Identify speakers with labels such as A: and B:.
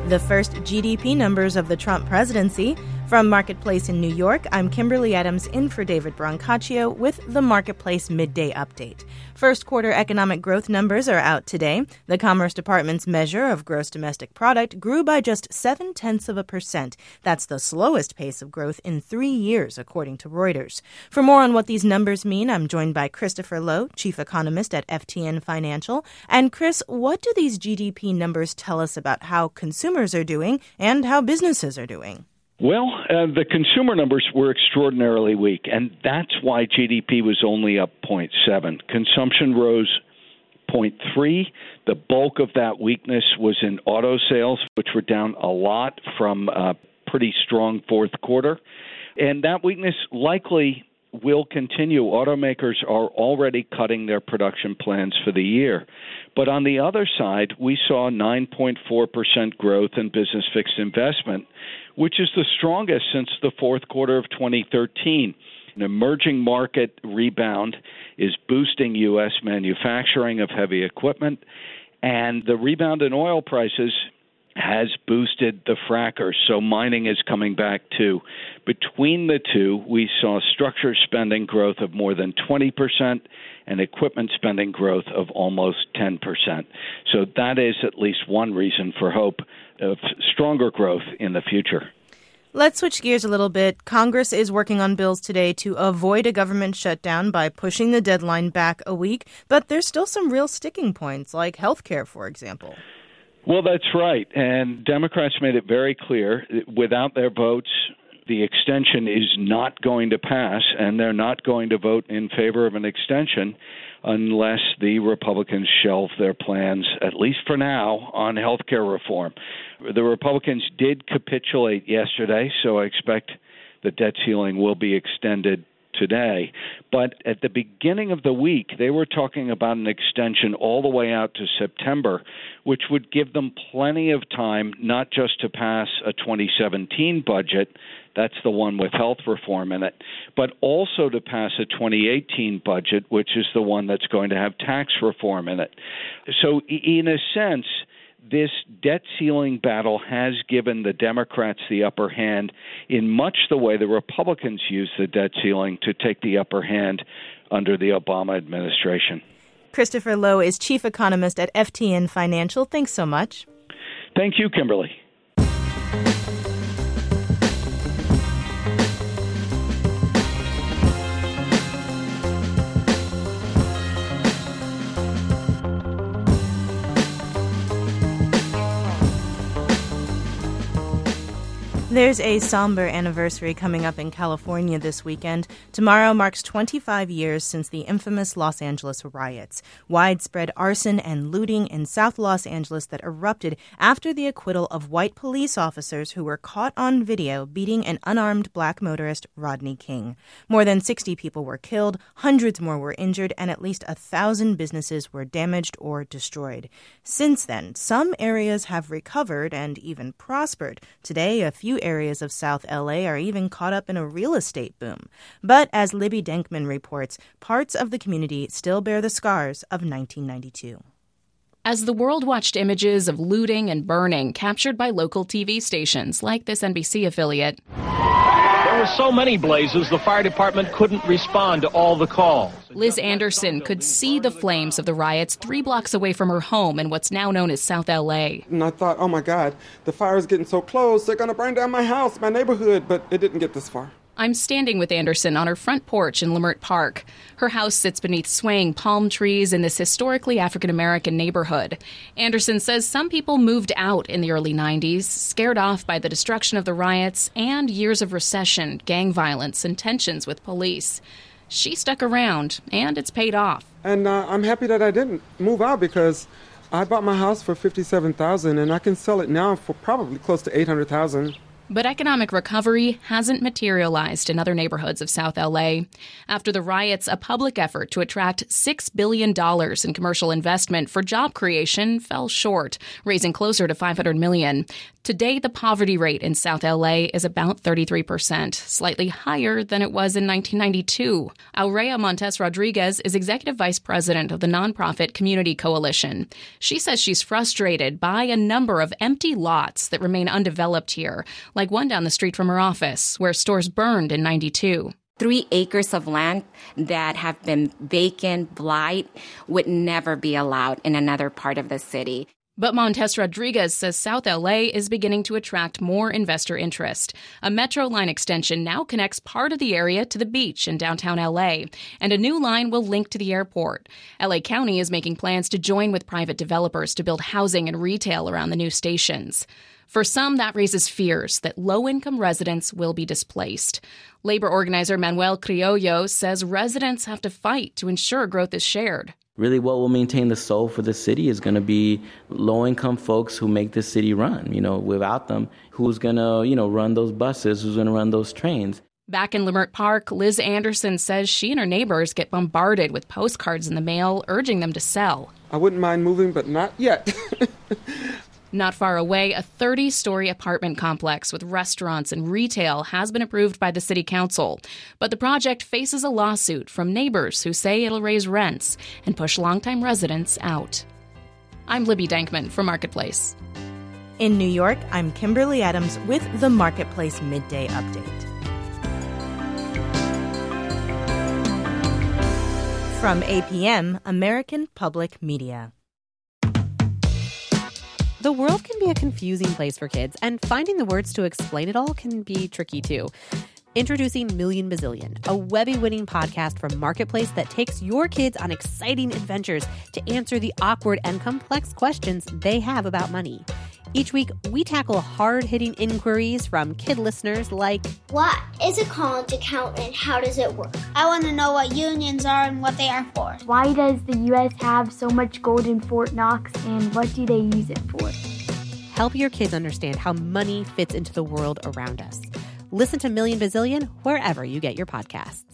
A: The first GDP numbers of the Trump presidency. From Marketplace in New York, I'm Kimberly Adams in for David Brancaccio with the Marketplace Midday Update. First quarter economic growth numbers are out today. The Commerce Department's measure of gross domestic product grew by just 0.7%. That's the slowest pace of growth in 3 years, according to Reuters. For more on what these numbers mean, I'm joined by Christopher Lowe, chief economist at FTN Financial. And Chris, what do these GDP numbers tell us about how consumers are doing and how businesses are doing?
B: Well, the consumer numbers were extraordinarily weak, and that's why GDP was only up 0.7. Consumption rose 0.3. The bulk of that weakness was in auto sales, which were down a lot from a pretty strong fourth quarter. And that weakness likely will continue. Automakers are already cutting their production plans for the year. But on the other side, we saw 9.4% growth in business fixed investment, which is the strongest since the fourth quarter of 2013. An emerging market rebound is boosting U.S. manufacturing of heavy equipment, and the rebound in oil prices has boosted the frackers, so mining is coming back too. Between the two, we saw structure spending growth of more than 20% and equipment spending growth of almost 10%. So that is at least one reason for hope of stronger growth in the future.
A: Let's switch gears a little bit. Congress is working on bills today to avoid a government shutdown by pushing the deadline back a week, but there's still some real sticking points, like health care, for example.
B: Well, that's right. And Democrats made it very clear without their votes, the extension is not going to pass, and they're not going to vote in favor of an extension unless the Republicans shelve their plans, at least for now, on health care reform. The Republicans did capitulate yesterday, so I expect the debt ceiling will be extended today. But at the beginning of the week, they were talking about an extension all the way out to September, which would give them plenty of time not just to pass a 2017 budget, that's the one with health reform in it, but also to pass a 2018 budget, which is the one that's going to have tax reform in it. So in a sense, this debt ceiling battle has given the Democrats the upper hand in much the way the Republicans used the debt ceiling to take the upper hand under the Obama administration.
A: Christopher Lowe is chief economist at FTN Financial. Thanks so much.
B: Thank you, Kimberly.
A: There's a somber anniversary coming up in California this weekend. Tomorrow marks 25 years since the infamous Los Angeles riots, widespread arson and looting in South Los Angeles that erupted after the acquittal of white police officers who were caught on video beating an unarmed black motorist, Rodney King. More than 60 people were killed, hundreds more were injured, and at least 1,000 businesses were damaged or destroyed. Since then, some areas have recovered and even prospered. Today, a few areas of South LA are even caught up in a real estate boom. But as Libby Denkman reports, parts of the community still bear the scars of 1992.
C: As the world watched images of looting and burning captured by local TV stations like this NBC affiliate,
D: there were so many blazes, the fire department couldn't respond to all the calls.
C: Liz Anderson could see the flames of the riots 3 blocks away from her home in what's now known as South LA.
E: And I thought, oh my God, the fire is getting so close, they're going to burn down my house, my neighborhood, but it didn't get this far.
C: I'm standing with Anderson on her front porch in Leimert Park. Her house sits beneath swaying palm trees in this historically African-American neighborhood. Anderson says some people moved out in the early 90s, scared off by the destruction of the riots and years of recession, gang violence, and tensions with police. She stuck around, and it's paid off.
E: And I'm happy that I didn't move out because I bought my house for $57,000, and I can sell it now for probably close to $800,000.
C: But economic recovery hasn't materialized in other neighborhoods of South LA. After the riots, a public effort to attract $6 billion in commercial investment for job creation fell short, raising closer to $500 million. Today, the poverty rate in South LA is about 33%, slightly higher than it was in 1992. Aurea Montes Rodriguez is executive vice president of the nonprofit Community Coalition. She says she's frustrated by a number of empty lots that remain undeveloped here, like one down the street from her office, where stores burned in 92.
F: 3 acres of land that have been vacant, blight, would never be allowed in another part of the city.
C: But Montes Rodriguez says South LA is beginning to attract more investor interest. A Metro line extension now connects part of the area to the beach in downtown LA, and a new line will link to the airport. LA County is making plans to join with private developers to build housing and retail around the new stations. For some, that raises fears that low-income residents will be displaced. Labor organizer Manuel Criollo says residents have to fight to ensure growth is shared.
G: Really what will maintain the soul for the city is going to be low-income folks who make the city run. Without them, who's going to, run those buses, who's going to run those trains?
C: Back in Leimert Park, Liz Anderson says she and her neighbors get bombarded with postcards in the mail urging them to sell.
E: I wouldn't mind moving, but not yet.
C: Not far away, a 30-story apartment complex with restaurants and retail has been approved by the city council. But the project faces a lawsuit from neighbors who say it'll raise rents and push longtime residents out. I'm Libby Dankman for Marketplace.
A: In New York, I'm Kimberly Adams with the Marketplace Midday Update. From APM, American Public Media.
H: The world can be a confusing place for kids, and finding the words to explain it all can be tricky too. Introducing Million Bazillion, a Webby-winning podcast from Marketplace that takes your kids on exciting adventures to answer the awkward and complex questions they have about money. Each week, we tackle hard-hitting inquiries from kid listeners like,
I: what is a college account and how does it work? I want to know what unions are and what they are for.
J: Why does the U.S. have so much gold in Fort Knox and what do they use it for?
H: Help your kids understand how money fits into the world around us. Listen to Million Bazillion wherever you get your podcasts.